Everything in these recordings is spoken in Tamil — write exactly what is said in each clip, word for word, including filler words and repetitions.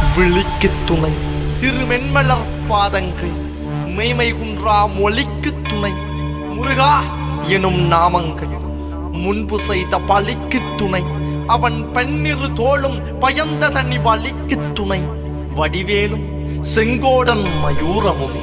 விழிக்கு துணை திருமென்மலர் பாதங்கள் மெய்மை குன்றா மொழிக்கு துணை முருகா எனும் நாமங்கள் முன்பு செய்த பழிக்கு துணை அவன் பன்னிரு தோளும் பயந்த தனி வலிக்கு துணை வடிவேலும் செங்கோடன் மயூரமுமே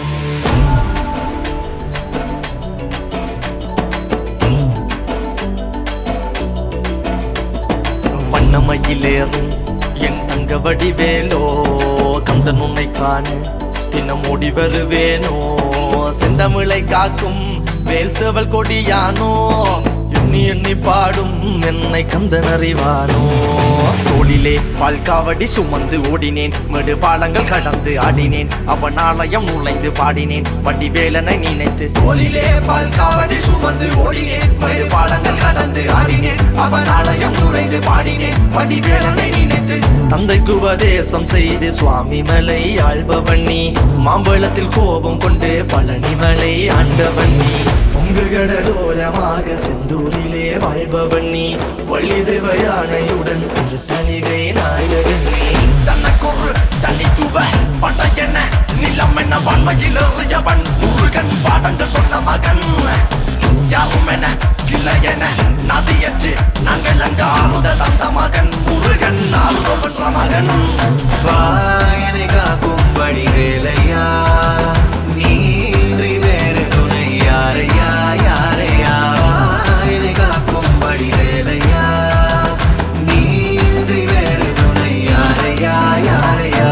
வண்ணமயிலேறும் என் தங்க வடிவேலோ கந்தன் உன்னை காண தினமோடி வருவேனோ செந்தமிழை காக்கும் வேல் செவல் கொடியானோ எண்ணி எண்ணி பாடும் என்னை கந்தன் அறிவானோ தோளிலே பால்காவடி சுமந்து ஓடினேன் மேடு பாலங்கள் கடந்து ஆடினேன் அவன் ஆலயம் நுழைந்து பாடினேன் வடிவேலனை நினைத்து தோளிலே பால்காவடி சுமந்து ஓடினேன் மேடு பாலங்கள் கடந்து ஆடினேன் அவன் ஆலயம் நுழைந்து பாடினேன் வடிவேலனை நினைத்து தந்தைக்கு உபதேசம் செய்து சுவாமி மலை ஆள்பவன் நீ மாம்பழத்தில் கோபம் கொண்டு பழனி மலை ஆண்டவன் நீ பொங்கு கடலோரமாக செந்தூரிலே வாழ்பவன் நீ வள்ளி தேவயானையுடன் திருத்தணிகை நாயகன் நீ தனக்கொரு தனித்துவ படையென நிலம் என்ன வன்மையில் எறியவன் முருகன் பாடங்கள் சொன்ன மகன் யாரும் என இல்லை என நதியற்று நான் விளங்க ஆறுதல் அந்த மகன் முருகன் ஆறுதல் பெற்ற மகன் வாயனை காக்கும் வடிவேலையா நீன்றி வேறு துணை யாரையா யாரையா வாயனை காக்கும் வடிவேலையா நீன்றி வேறு துணை யாரையா யாரையா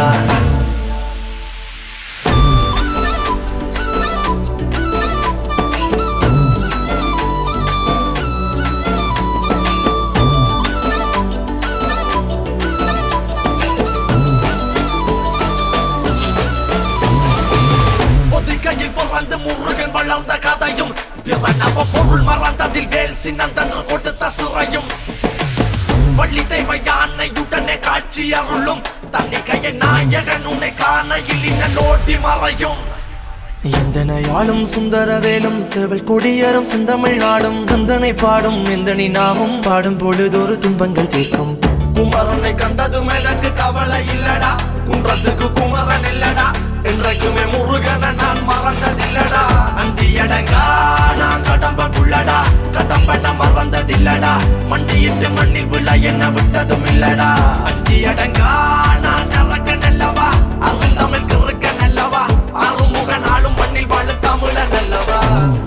முருகன் வளர்ந்த கதையும் திறனவ பொருள் மறந்ததில் வேல் சின்னந்தன்று கொடுத்த சிறையும் வள்ளி தெய்வ யானையுடனே காட்சி அருளும் தன்னிகைய நாயகன் உன்னை காணையில் இன்னோட்டி மறையும் எந்தனையாளும் சுந்தரவேலும் செவல் கொடியரும் செந்தமிழ் நாடும் கந்தனை பாடும் எந்தனி நாமும் பாடும் பொழுதொரு துன்பங்கள் தீர்க்கும் குமரனை கண்டதும் எனக்கு கவலை இல்லடா குன்றத்துக்கு குமரன் இல்லடா என்றைக்குமே முருகனை நான் மறந்ததில்லடா அந்தியடங்கா நான் கடம்பக்குள்ளடா கடம்பன மறந்ததில்லடா மண்டியிட்டு மண்ணில் விழ என்ன விட்டதும் இல்லடா அந்தியடங்கா நான் இறக்க நல்லவா அருள் தமிழ் கிறுக்க நல்லவா அருமுகன் ஆளும் மண்ணில் வாழ தமிழ நல்லவா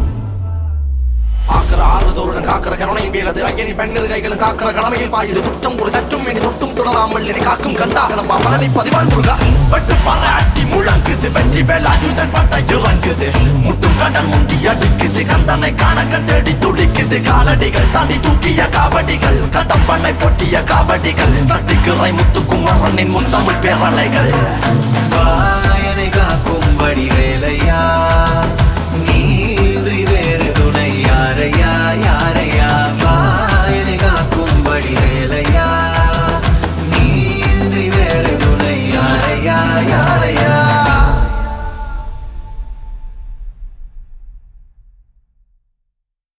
ஆக்கிற ஆறுதோருடன் காக்கிற கருணையும் வீழது ஐயனி பெண்ணிரு கைகளும் காக்கிற கடமையில் பாயுது குற்றம் ஒரு சற்றும் இனி தொட்டும் தொடராமல் இனி காக்கும் கந்தா கிளம்பா மரணி பதிவான் முருகா வெட்டு பாராட்டி முழங்குது வெற்றி வேலாயுதன் பட்ட இறங்குது முட்டும் கடல் முண்டி அடிக்குது கந்தனை காண கண் தேடி துடிக்குது காலடிகள் தாண்டி தூக்கிய காவடிகள் கடம்பனை பொட்டிய காவடிகள் சக்தி கிரை முத்துக்குமரனின் முத்தமிழ் பேரலைகள்